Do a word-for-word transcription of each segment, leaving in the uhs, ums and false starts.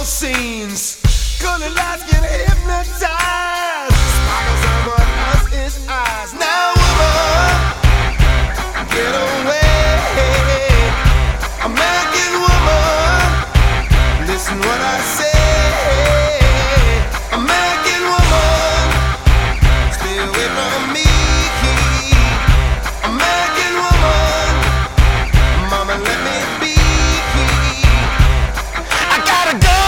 scenes. Colored lights get hypnotized. Sparkles on what else is eyes. Now, woman, get away. American woman, listen what I say. American woman, stay away from me. American woman, mama, let me be. I gotta go.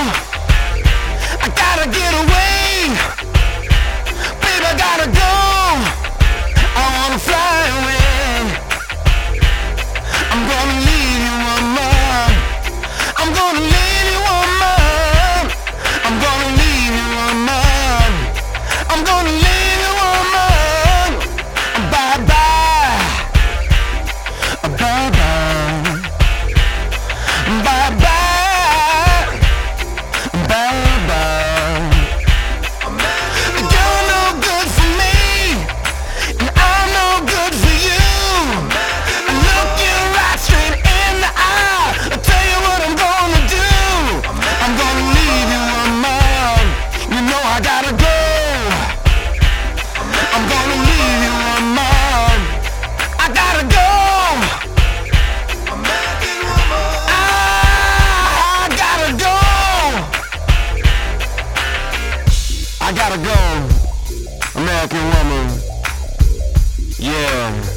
I gotta get away. Baby, I gotta go. I wanna fly away. I'm gonna leave you, woman. I'm gonna leave you, woman. I'm gonna leave you, woman. I'm gonna leave you, woman. Bye bye. Bye bye. Bye bye. Bye bye. You're no good for me, and I'm no good for you. Look you right straight in the eye. I'll tell you what I'm gonna do. I'm gonna leave you, woman. You know I gotta go. I'm gonna leave you, woman. I gotta go. American woman. I gotta go. I gotta go. American woman. Yeah.